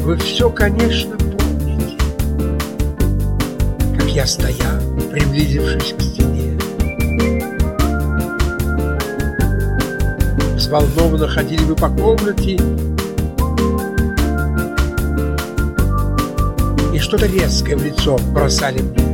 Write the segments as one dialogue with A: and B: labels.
A: Вы все, конечно, помните, как я стоял, приблизившись к стене. Взволнованно ходили вы по комнате и что-то резкое в лицо бросали мне.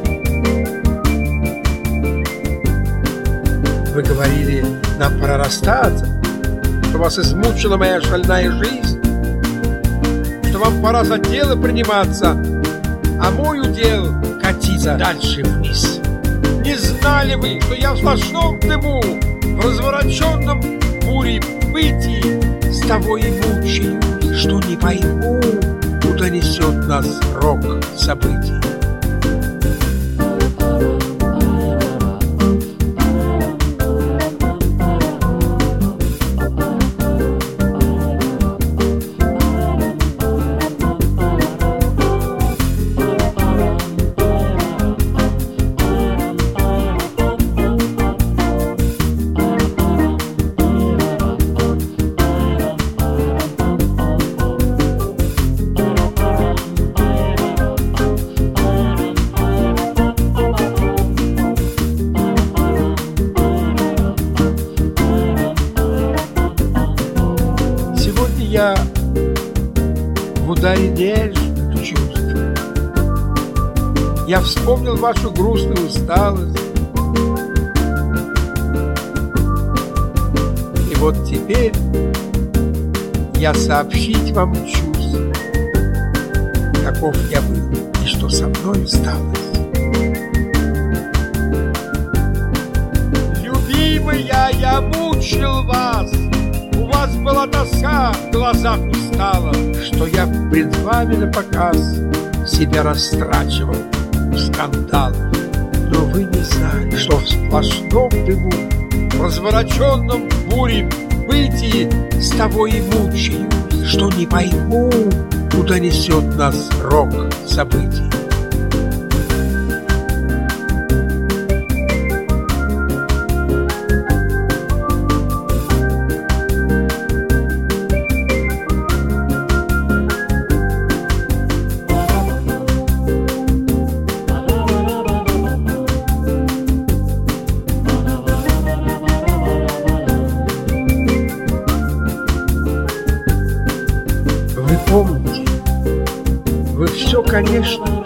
A: Вы говорили, нам пора расстаться, что вас измучила моя шальная жизнь, что вам пора за дело приниматься, а мой удел катиться дальше вниз. Не знали вы, что я в сплошном дыму, в развороченном буре бытии с того и мучаюсь, что не пойму, куда несет нас рок событий. Я в ударе нежных чувств. Я вспомнил вашу грустную усталость. И вот теперь я сообщить вам чувств, каков я был и что со мной сталось. Любимая, я мучил вас. У вас была тоска, в глазах устала, что я пред вами напоказ себя растрачивал в скандал. Но вы не знали, что в сплошном дыму, в развороченном буре бытии с того и мучаюсь, что не пойму, куда несет нас рок событий. Вы помните, вы все, конечно,